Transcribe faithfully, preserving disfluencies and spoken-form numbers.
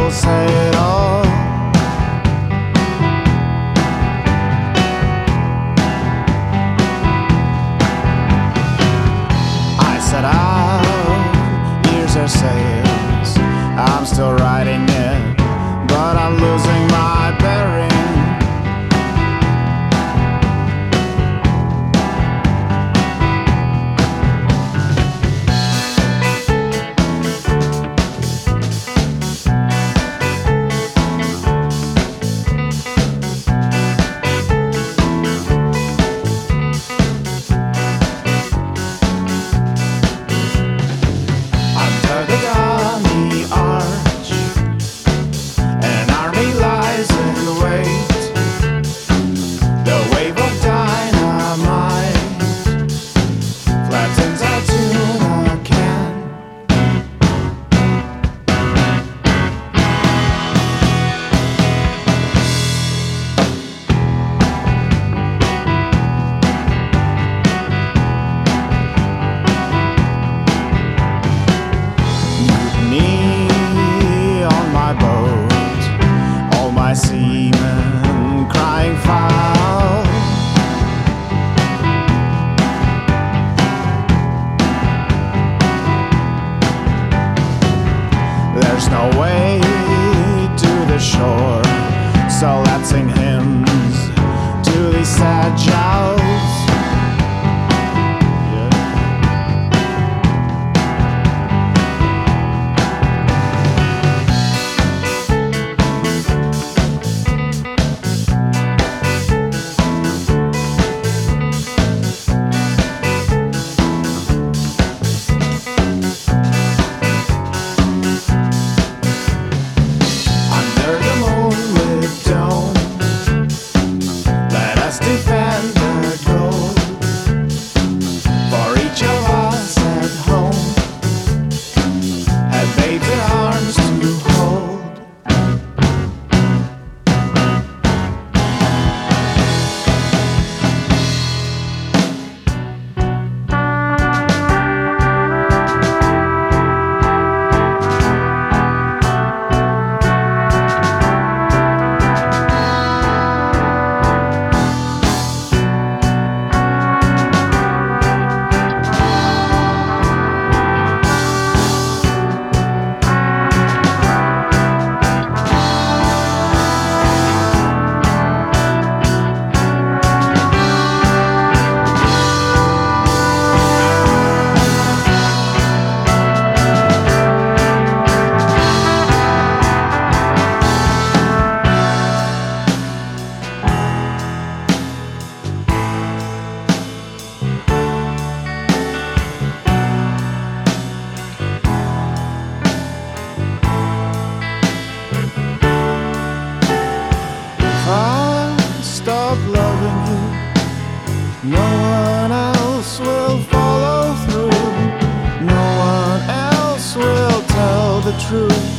will say it all. I set out, years are sails, I'm still riding it, but I'm losing my bearing. Seamen crying foul. There's no way to the shore, so let's sing hymns to these sad jousts. Loving you, no one else will follow through, no one else will tell the truth.